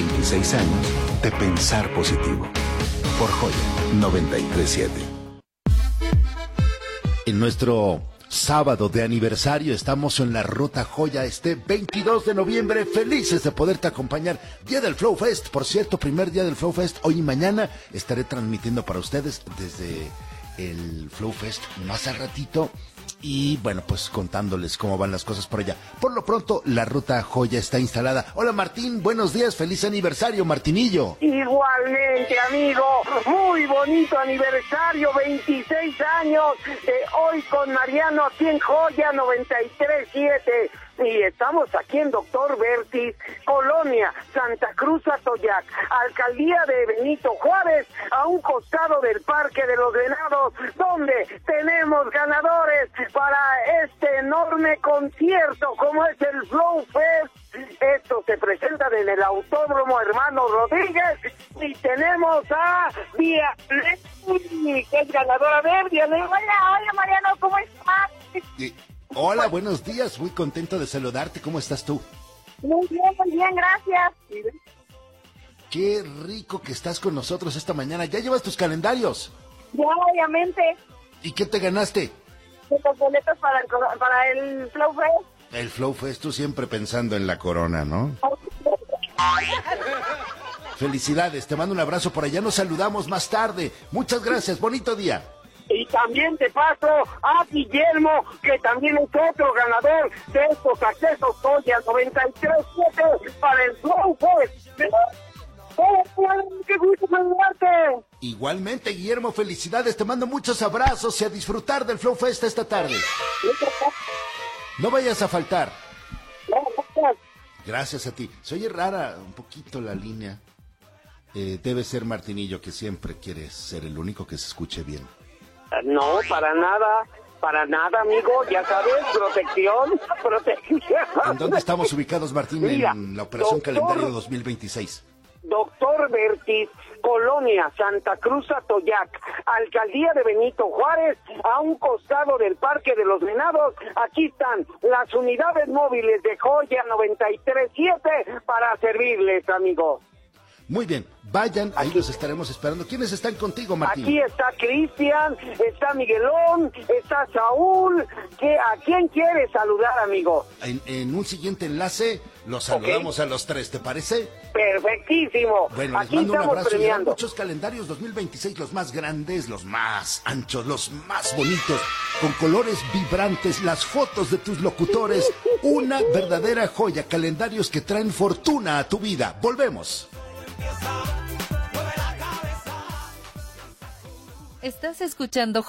26 años de pensar positivo. Por Joya 93.7. En nuestro sábado de aniversario estamos en la Ruta Joya este 22 de noviembre, felices de poderte acompañar. Día del Flow Fest, por cierto, primer día del Flow Fest. Hoy y mañana estaré transmitiendo para ustedes desde el Flow Fest más al ratito. Y bueno, pues contándoles cómo van las cosas por allá. Por lo pronto, la Ruta Joya está instalada. Hola Martín, buenos días, feliz aniversario, Martinillo. Igualmente, amigo, muy bonito aniversario, 26 años de hoy con Mariano aquí en Joya 93.7. Y estamos aquí en Doctor Vertis, Colonia, Santa Cruz Atoyac, Alcaldía de Benito Juárez, a un costado del Parque de los Venados, donde tenemos ganadores para este enorme concierto como es el Flow Fest. Esto se presenta en el Autódromo Hermano Rodríguez y tenemos a Vianey, que es ganadora de Vianey. Hola Mariano, ¿cómo estás? Hola, buenos días, muy contento de saludarte, ¿cómo estás tú? Muy bien, gracias. Qué rico que estás con nosotros esta mañana, ¿ya llevas tus calendarios? Ya, obviamente. ¿Y qué te ganaste? Los boletos para el Flow Fest. El Flow Fest, tú siempre pensando en la corona, ¿no? Felicidades, te mando un abrazo por allá, nos saludamos más tarde. Muchas gracias, bonito día. Y también te paso a Guillermo, que también es otro ganador de estos accesos Joya 93.7 para el Flow Fest. ¡Qué gusto saludarte! Igualmente, Guillermo, felicidades, te mando muchos abrazos y a disfrutar del Flow Fest esta tarde. No vayas a faltar. Gracias a ti. Se oye rara un poquito la línea. Debe ser Martinillo, que siempre quiere ser el único que se escuche bien. No, para nada, amigo, ya sabes, protección. ¿En dónde estamos ubicados, Martín? Mira, en la Operación Calendario 2026. Doctor Vertis, Colonia, Santa Cruz Atoyac, Alcaldía de Benito Juárez, a un costado del Parque de los Venados. Aquí están las unidades móviles de Joya 93.7 para servirles, amigos. Muy bien, vayan, ahí los estaremos esperando. ¿Quiénes están contigo, Martín? Aquí está Cristian, está Miguelón, está Saúl. ¿A quién quieres saludar, amigo? En un siguiente enlace los saludamos a los tres, ¿te parece? Perfectísimo. Bueno, aquí les mando un estamos abrazo. premiando. Muchos calendarios 2026, los más grandes, los más anchos, los más bonitos, con colores vibrantes, las fotos de tus locutores. Una verdadera joya, calendarios que traen fortuna a tu vida. Volvemos. Estás escuchando